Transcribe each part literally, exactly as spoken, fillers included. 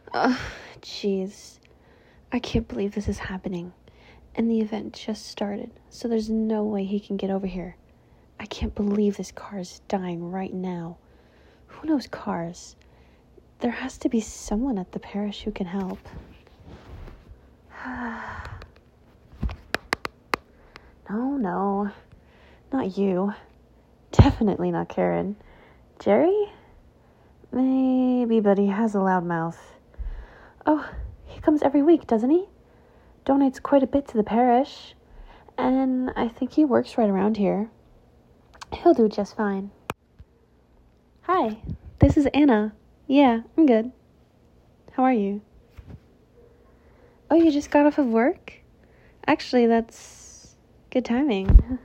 Ugh, jeez. I can't believe this is happening. And the event just started, so there's no way he can get over here. I can't believe this car is dying right now. Who knows cars? There has to be someone at the parish who can help. No, no. Not you. Definitely not Karen. Jerry? Maybe, but he has a loud mouth. Oh, he comes every week, doesn't he? Donates quite a bit to the parish. And I think he works right around here. He'll do just fine. Hi, this is Anna. Yeah, I'm good. How are you? Oh, you just got off of work? Actually, that's good timing.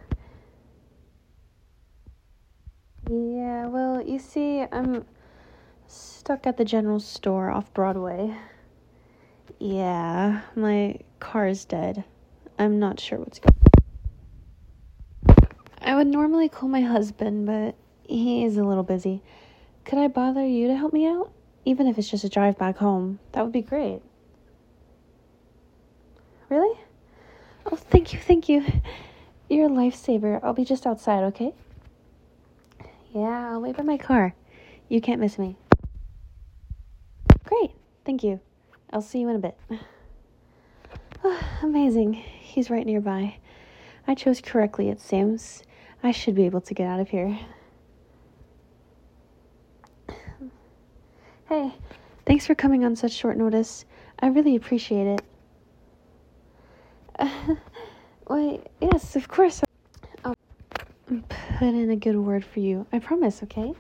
Yeah, well, you see, I'm stuck at the general store off Broadway. Yeah, my car is dead. I'm not sure what's going on. I would normally call my husband, but he is a little busy. Could I bother you to help me out? Even if it's just a drive back home, that would be great. Really? Oh, thank you, thank you. You're a lifesaver. I'll be just outside, okay? Yeah, I'll wait by my car. You can't miss me. Great, thank you. I'll see you in a bit. Oh, amazing. He's right nearby. I chose correctly, it seems. I should be able to get out of here. Hey, thanks for coming on such short notice. I really appreciate it. Uh, why, yes, of course. I'll put in a good word for you. I promise, okay?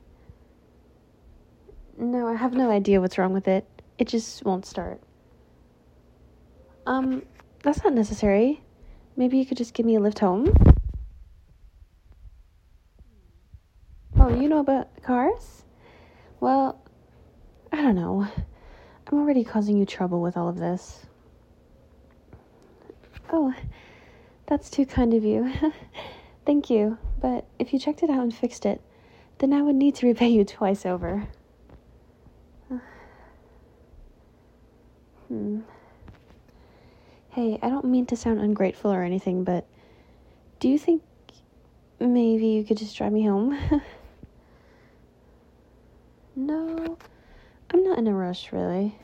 No, I have no idea what's wrong with it. It just won't start. Um, that's not necessary. Maybe you could just give me a lift home? Oh, you know about cars? Well, I don't know. I'm already causing you trouble with all of this. Oh, that's too kind of you. Thank you. But if you checked it out and fixed it, then I would need to repay you twice over. hmm. Hey, I don't mean to sound ungrateful or anything, but do you think maybe you could just drive me home? No, I'm not in a rush, really.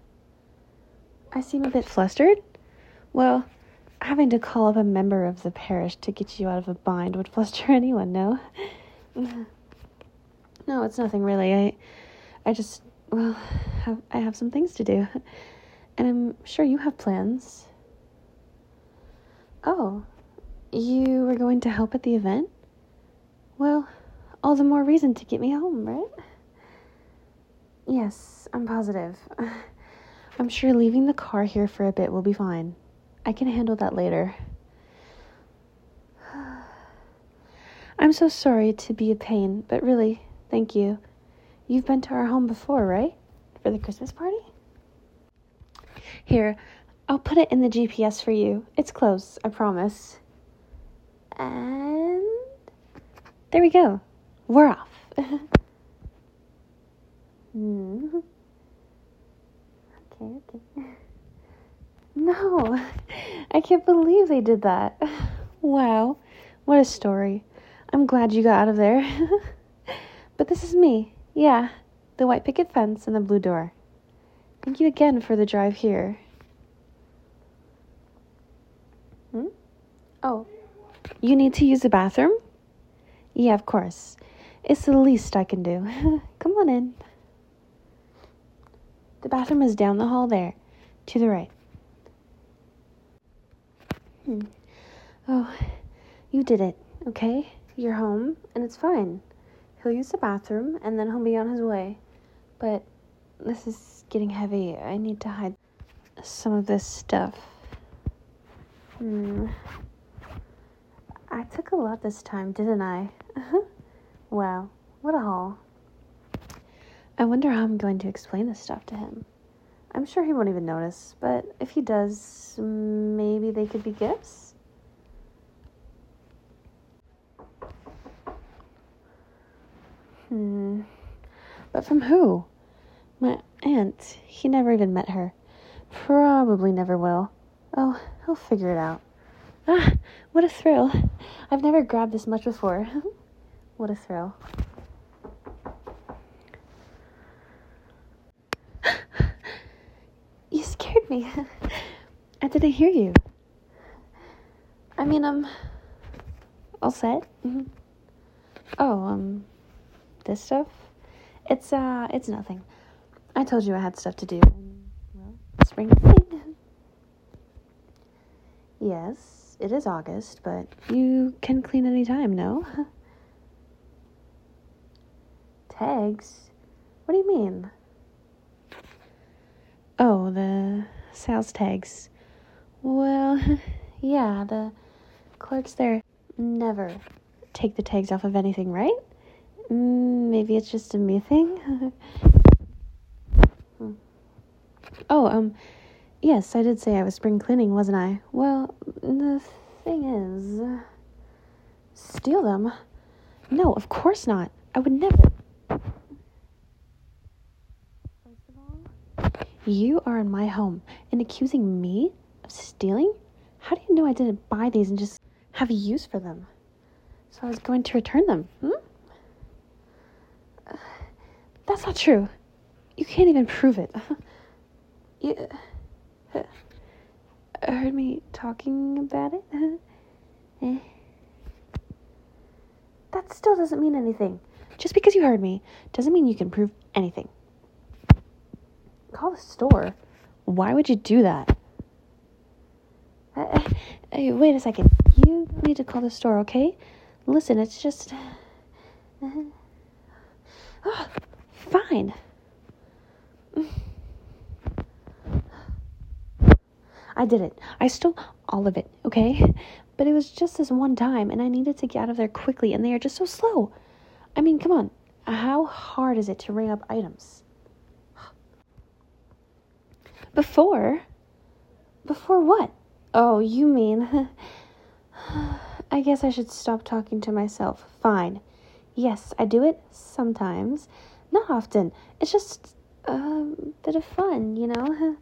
I seem a bit flustered? Well, having to call up a member of the parish to get you out of a bind would fluster anyone, no? No, it's nothing really. I I just, well, have, I have some things to do. And I'm sure you have plans. Oh, you were going to help at the event? Well, all the more reason to get me home, right? Yes, I'm positive. I'm sure leaving the car here for a bit will be fine. I can handle that later. I'm so sorry to be a pain, but really, thank you. You've been to our home before, right? For the Christmas party? Here, I'll put it in the G P S for you. It's close, I promise. And there we go. We're off. hmm. Okay, okay. No, I can't believe they did that. Wow, what a story. I'm glad you got out of there. But this is me. Yeah, the white picket fence and the blue door. Thank you again for the drive here. Hmm? Oh, you need to use the bathroom? Yeah, of course. It's the least I can do. Come on in. The bathroom is down the hall there, to the right. Hmm. Oh, you did it, okay? You're home, and it's fine. He'll use the bathroom, and then he'll be on his way. But this is getting heavy. I need to hide some of this stuff. Hmm. I took a lot this time, didn't I? Wow, what a haul. I wonder how I'm going to explain this stuff to him. I'm sure he won't even notice, but if he does, maybe they could be gifts? Hmm. But from who? My aunt. He never even met her. Probably never will. Oh, he'll figure it out. Ah, what a thrill. I've never grabbed this much before. What a thrill. You scared me. I didn't hear you. I mean, um, all set? Mm-hmm. Oh, um, this stuff? It's, uh, it's nothing. I told you I had stuff to do. And, well, spring cleaning. Yes, it is August, but you can clean any time, no? Tags? What do you mean? Oh, the sales tags. Well, yeah, the clerks there never take the tags off of anything, right? Mm, maybe it's just a me thing? Oh, um, yes, I did say I was spring cleaning, wasn't I? Well, the thing is, steal them? No, of course not. I would never. First of all, you are in my home and accusing me of stealing? How do you know I didn't buy these and just have a use for them? So I was going to return them, hmm? Uh, that's not true. You can't even prove it. You uh, heard me talking about it? eh. That still doesn't mean anything. Just because you heard me doesn't mean you can prove anything. Call the store? Why would you do that? Uh, uh, wait a second. You don't need to call the store, okay? Listen, it's just... Uh, oh, fine. I did it. I stole all of it, okay? But it was just this one time, and I needed to get out of there quickly, and they are just so slow. I mean, come on. How hard is it to ring up items? Before? Before what? Oh, you mean... I guess I should stop talking to myself. Fine. Yes, I do it sometimes. Not often. It's just a bit of fun, you know?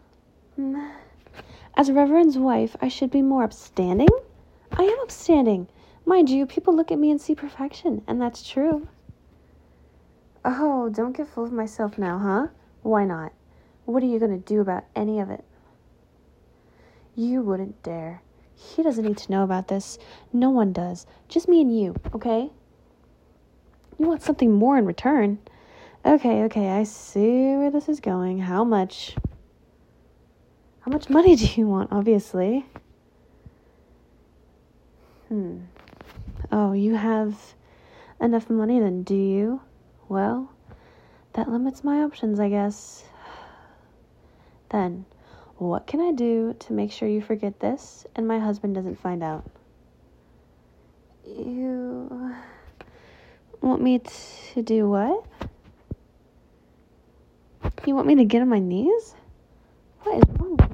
As Reverend's wife, I should be more upstanding? I am upstanding. Mind you, people look at me and see perfection, and that's true. Oh, don't get full of myself now, huh? Why not? What are you going to do about any of it? You wouldn't dare. He doesn't need to know about this. No one does. Just me and you, okay? You want something more in return. Okay, okay, I see where this is going. How much? How much money do you want, obviously? Hmm. Oh, you have enough money then, do you? Well, that limits my options, I guess. Then, what can I do to make sure you forget this and my husband doesn't find out? You want me to do what? You want me to get on my knees? What is wrong with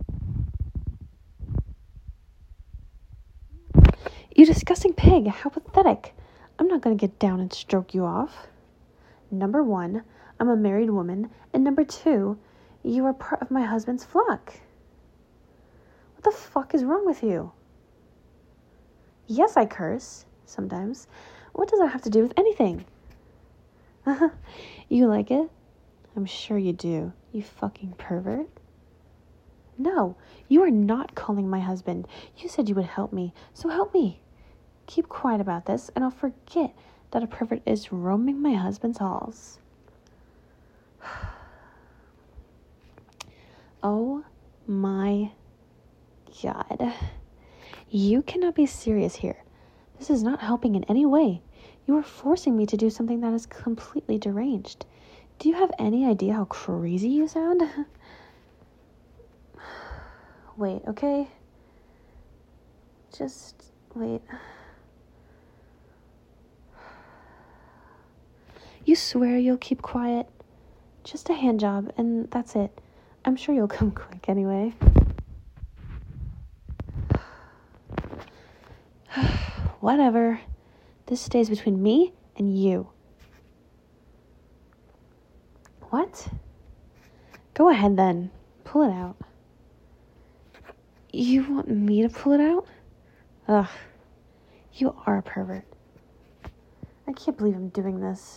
you? You disgusting pig, how pathetic. I'm not going to get down and stroke you off. Number one, I'm a married woman, and number two, you are part of my husband's flock. What the fuck is wrong with you? Yes, I curse, sometimes. What does that have to do with anything? You like it? I'm sure you do, you fucking pervert. No, you are not calling my husband. You said you would help me, so help me. Keep quiet about this, and I'll forget that a pervert is roaming my husband's halls. Oh my God. You cannot be serious here. This is not helping in any way. You are forcing me to do something that is completely deranged. Do you have any idea how crazy you sound? Wait, okay? Just wait. You swear you'll keep quiet? Just a hand job, and that's it. I'm sure you'll come quick anyway. Whatever. This stays between me and you. What? Go ahead then. Pull it out. You want me to pull it out? Ugh. You are a pervert. I can't believe I'm doing this.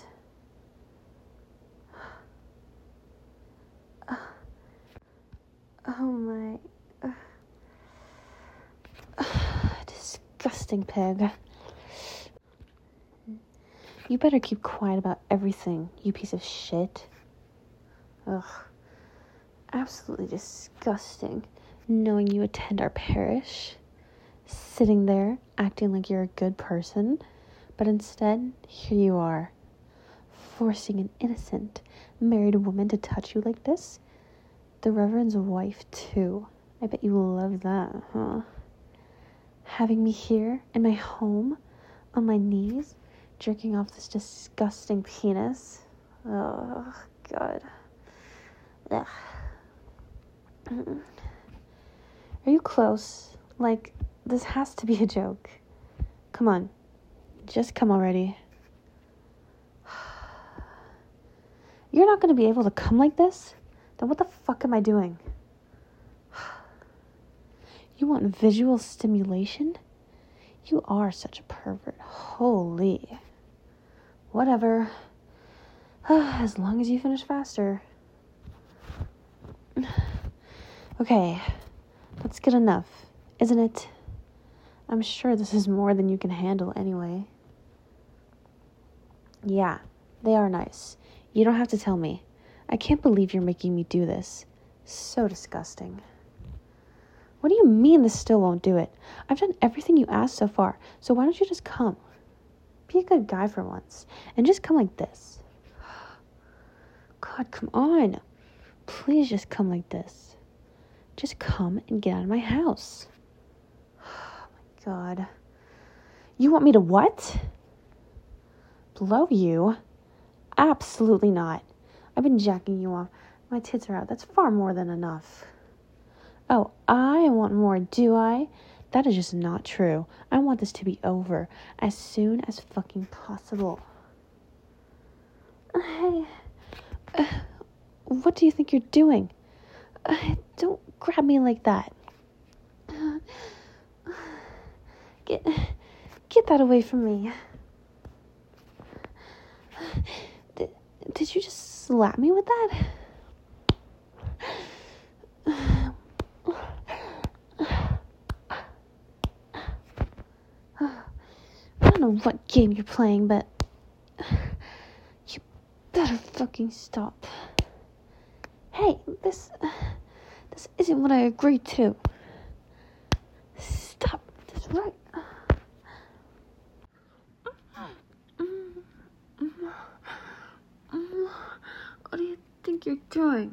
Oh my. Disgusting pig. You better keep quiet about everything, you piece of shit. Ugh. Absolutely disgusting. Knowing you attend our parish. Sitting there, acting like you're a good person. But instead, here you are. Forcing an innocent, married woman to touch you like this. The Reverend's wife, too. I bet you love that, huh? Having me here, in my home, on my knees, jerking off this disgusting penis. Oh, God. Ugh. Are you close? Like, this has to be a joke. Come on. Just come already. You're not going to be able to come like this? Then what the fuck am I doing? You want visual stimulation? You are such a pervert. Holy. Whatever. As long as you finish faster. Okay. That's good enough, isn't it? I'm sure this is more than you can handle anyway. Yeah, they are nice. You don't have to tell me. I can't believe you're making me do this. So disgusting. What do you mean this still won't do it? I've done everything you asked so far, so why don't you just come? Be a good guy for once, and just come like this. God, come on. Please just come like this. Just come and get out of my house. Oh my God. You want me to what? Blow you? Absolutely not. I've been jacking you off. My tits are out. That's far more than enough. Oh, I want more, do I? That is just not true. I want this to be over as soon as fucking possible. Hey, uh, what do you think you're doing? Uh, don't grab me like that. Uh, get, get that away from me. Did, did you just slap me with that? I don't know what game you're playing, but you better fucking stop. Hey, this this isn't what I agreed to. Stop this right. What do you think you're doing?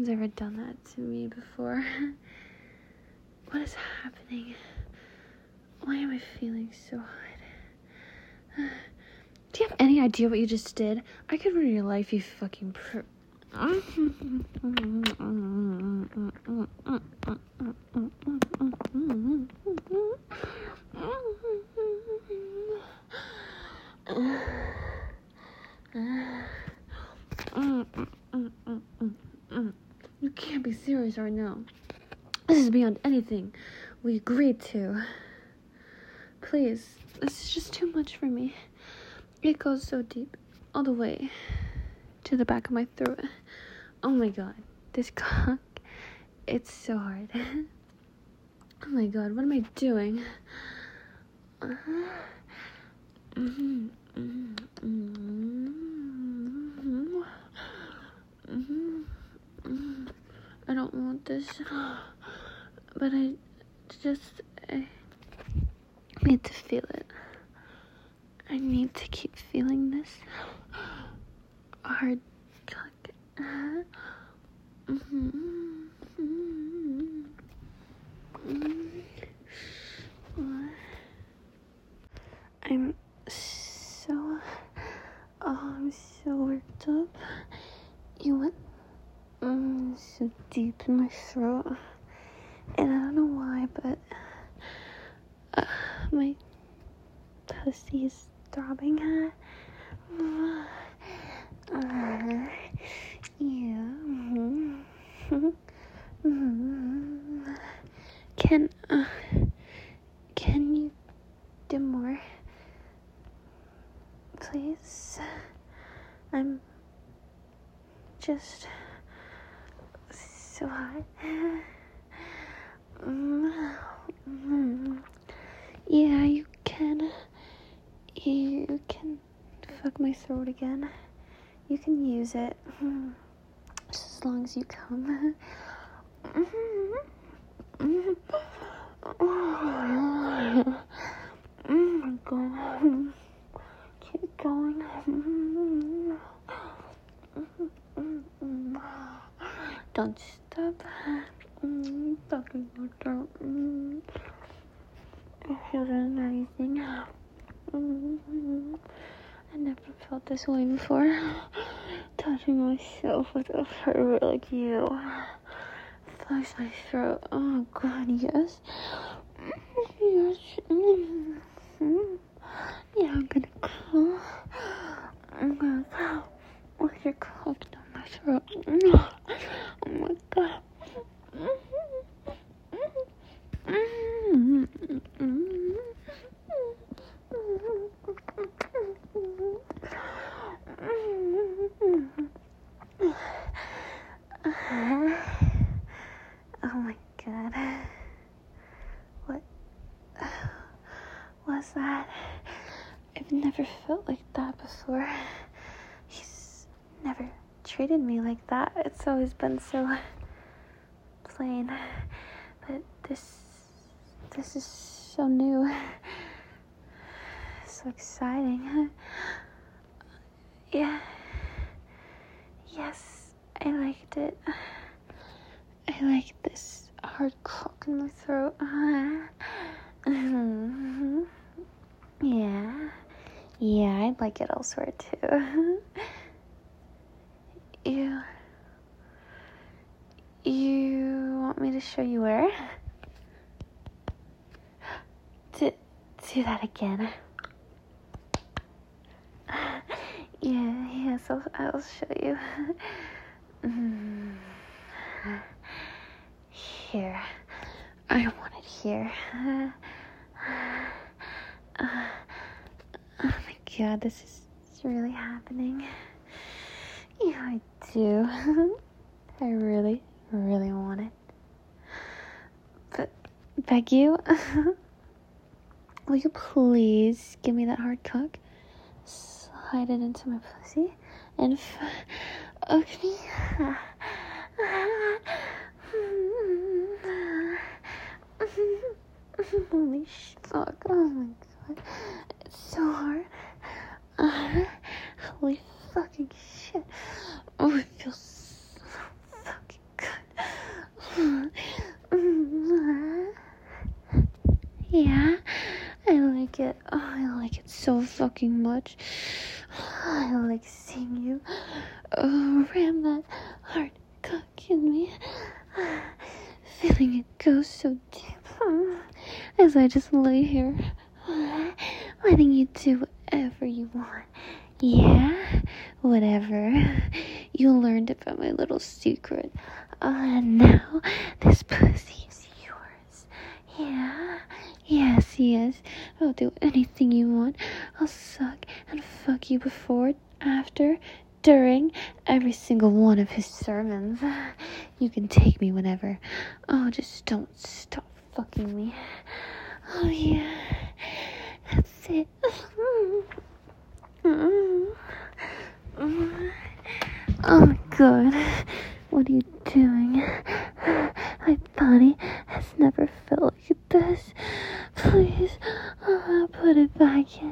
one's ever done that to me before. What is happening? Why am I feeling so hard? Do you have any idea what you just did? I could ruin your life, you fucking pr- You can't be serious right now. This is beyond anything we agreed to. Please, this is just too much for me. It goes so deep, all the way to the back of my throat. Oh my god, this cock, it's so hard. Oh my god, what am I doing? Uh-huh. Mm-hmm. Mm-hmm. Mm-hmm. Mm-hmm. Mm-hmm. I don't want this, but I just, I need to feel it. I need to keep feeling this hard cock. Mm-hmm. Mm-hmm. I'm so, oh, I'm so worked up. You went mm, so deep in my throat, and I don't know why, but uh, my pussy is throbbing. Uh, uh, yeah. Mm-hmm. Mm-hmm. Can uh, can you do more, please? I'm just so hot. Mm-hmm. Yeah, you can. You can fuck my throat again. You can use it. Just as long as you come. Oh my god. Keep going. Don't stop. Fucking my throat. It feels amazing. I never felt this way before. Touching myself with a pervert like you. Flush my throat. Oh god, yes. Yes. Yeah, I'm gonna go. I'm gonna go with your cock down my throat. Oh my god. Oh my god. What was that? I've never felt like that before. He's never treated me like that. It's always been so plain. But this this is so new. So exciting. Yeah. Yes, I liked it. I like this hard cock in my throat. Mm-hmm. Yeah. Yeah, I'd like it elsewhere too. You... You want me to show you where? Do, do that again. Yeah, yes, I'll, I'll show you. Mm. Here. I want it here. Uh, uh, oh my god, this is really happening. Yeah, I do. I really, really want it. But, beg you, will you please give me that hard cock? Slide it into my pussy and fuck me. Holy fuck, oh my god, it's so hard. Uh, holy fucking shit. Oh, it feels so fucking fucking much. I like seeing you oh, ram that hard cock in me. Feeling it go so deep. As I just lay here, letting you do whatever you want. Yeah, whatever. You learned about my little secret. Uh, now, this pussy is yours. Yeah, yes, yes. I'll do anything you want. I'll suck and fuck you before, after, during every single one of his sermons. You can take me whenever. Oh, just don't stop fucking me. Oh, yeah. That's it. Oh my god, what are you doing? My body has never felt like this. Please, uh, put it back in.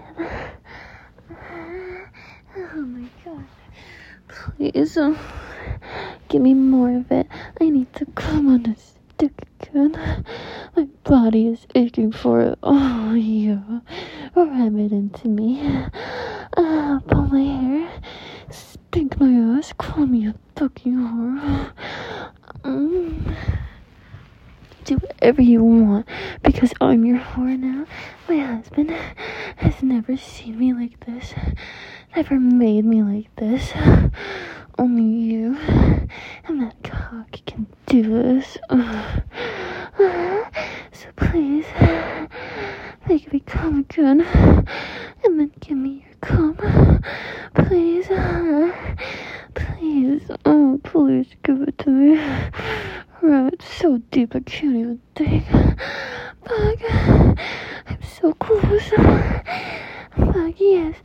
Oh my god. Please, uh, give me more of it. I need to come on this dick again. My body is aching for it. Oh, yeah. Ram it into me. Uh, pull my hair. Stink my ass. Call me a fucking whore. Mm. Do whatever you want, because I'm your whore now. My husband has never seen me like this. Never made me like this. Only you and that cock can do this. Uh, uh, so please, make me come again, and then give me your cum. Please, uh, please, oh, please give it to me. Oh, it's so deep I can't even think. Fuck, I'm so close. Fuck, yes.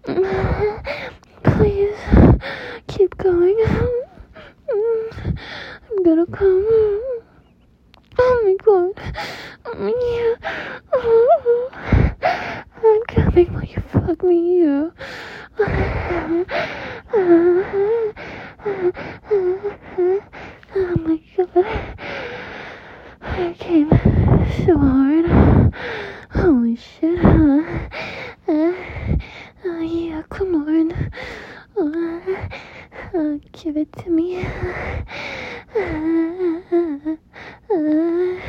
Please, keep going. I'm gonna come. Oh my god. Oh, yeah. I'm coming. Will you fuck me, you? Oh my god. I came so hard. Holy shit. Uh, oh yeah, come on. Uh, uh, give it to me. Uh, uh, uh,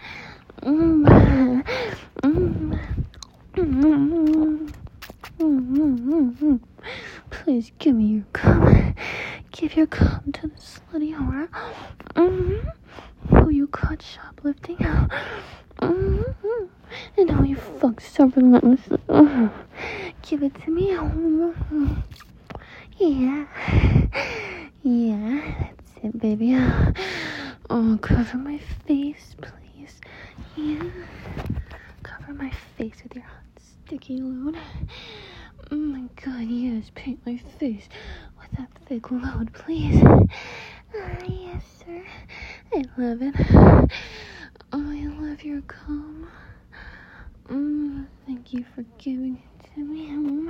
mm, mm, mm, mm, mm. Please give me your cum. Give your cum to the slutty whore. Mm-hmm. Who you caught shoplifting. Mm-hmm. And how you fuck so relentlessly. Mm-hmm. Give it to me. Mm-hmm. Yeah. Yeah, that's it, baby. Oh, cover my face, please. Yeah. Cover my face with your hot, sticky load. Oh my god, yes, paint my face with that thick load, please. Ah, yes, sir. I love it. Oh, I love your comb. Mm, thank you for giving it to me.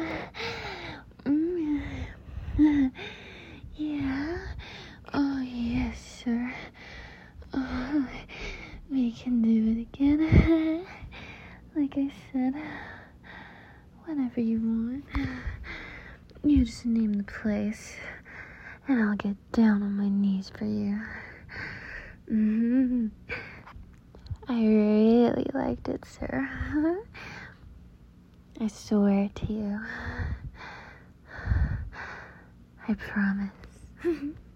Mm. Mm. Yeah. Oh, yes, sir. Oh, we can do it again. Like I said, whenever you want. You just name the place, and I'll get down on my knees for you. Mm-hmm. I really liked it, sir. I swear to you. I promise.